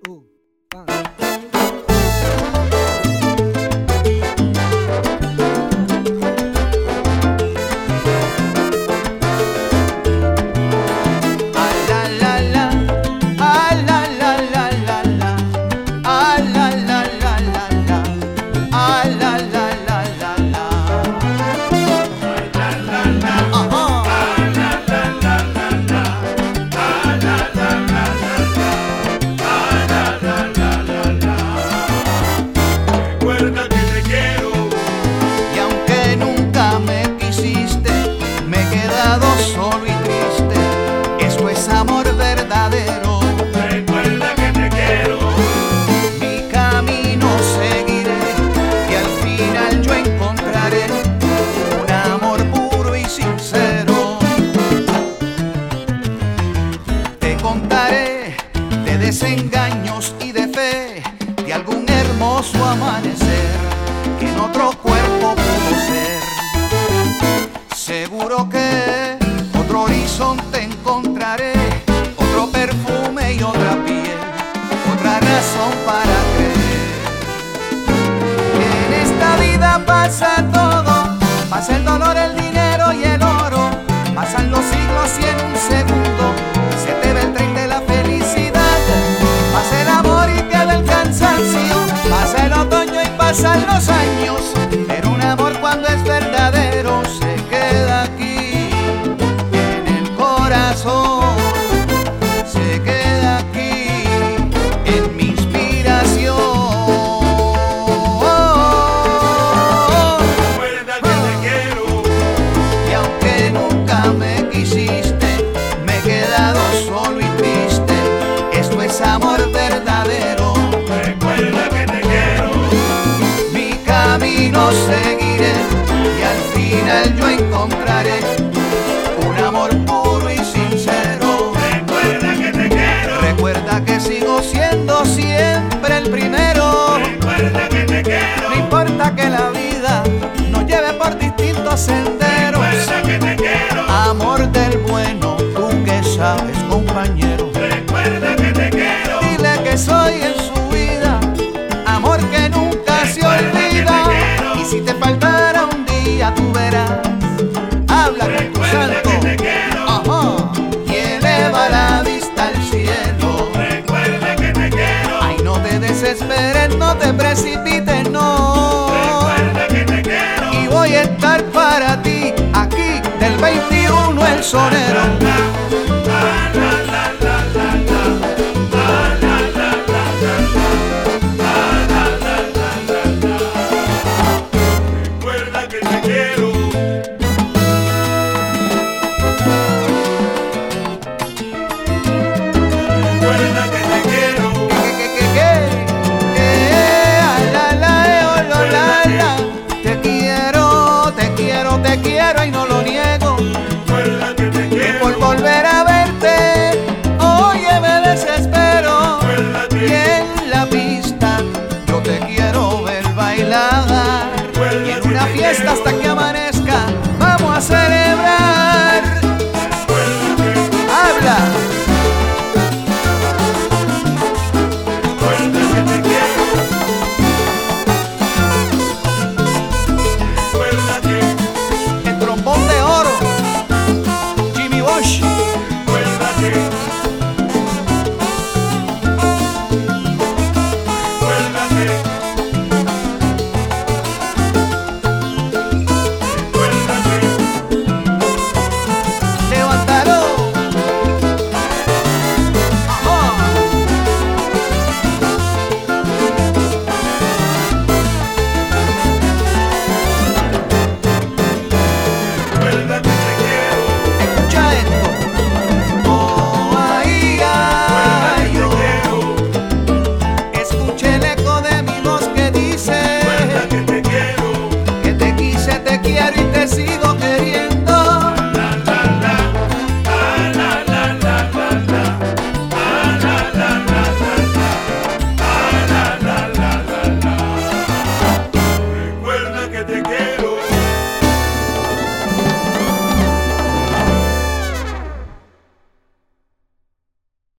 Desengaños y de fe de algún hermoso amanecer que en otro cuerpo pudo ser. Seguro que otro horizonte encontraré, otro perfume y otra piel, otra razón para creer. En esta vida pasa todo, pasa el dolor, el dinero y el oro, pasan los siglos y en un segundo se te ve el tren de la felicidad. Pasa el amor y queda el cansancio, pasa el otoño y pasan los años, pero un amor cuando es verdadero se queda aquí en el corazón, se queda aquí en mi inspiración. Recuerda que te quiero, y aunque nunca me quisiste, me he quedado solo y triste. Esto es amor verdadero. recuerda que te quiero, Mi camino seguiré y al final yo encontraré un amor puro y sincero. recuerda que te quiero, Recuerda que sigo siendo siempre el primero. recuerda que te quiero, No importa que la vida nos lleve por distintos senderos. recuerda que te quiero, Amor del bueno, tú que sabes, compañero. recuerda que te quiero, Dile que soy en su vida, amor que nunca se olvida. Y si te faltara un día, tú verás, habla con tu recuerda santo, que te quiero, ajá, y eleva la vista al cielo. recuerda que te quiero, Ay, no te desesperes, no te precipites, no. recuerda que te quiero. Y voy a estar para ti, aquí del 21 el sonero. Recuerda que te quiero, recuerda que te quiero, Te quiero y no lo niego. recuerda que te Y quiero, por volver a verte, oye, me desespero. recuerda Y que en la pista yo te quiero ver bailar. Y en una fiesta hasta que